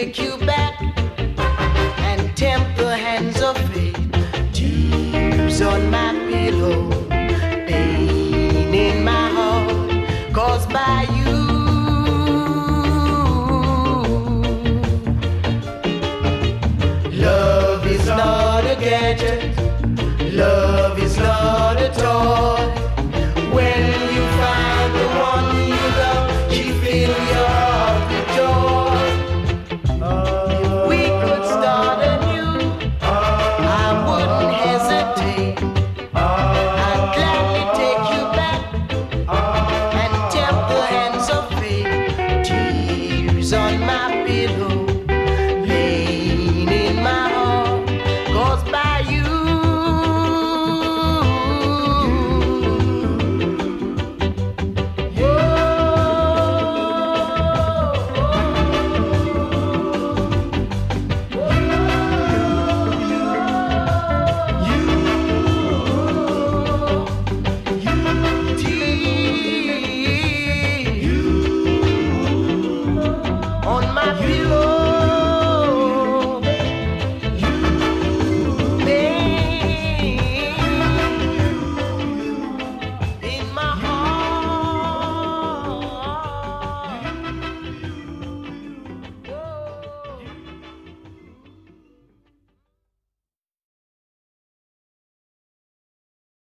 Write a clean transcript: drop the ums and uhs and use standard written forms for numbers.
take you back and tempt the hands of fate. Tears on my pillow, pain in my heart, caused by you. Love is not a gadget, love is not a toy. When you find the one you love, she fills your heart with joy. If we could start anew, I wouldn't hesitate. I'd gladly take you back and tempt the hands of fate. Tears on my pillow, pain in my heart, caused by you. On my pillow.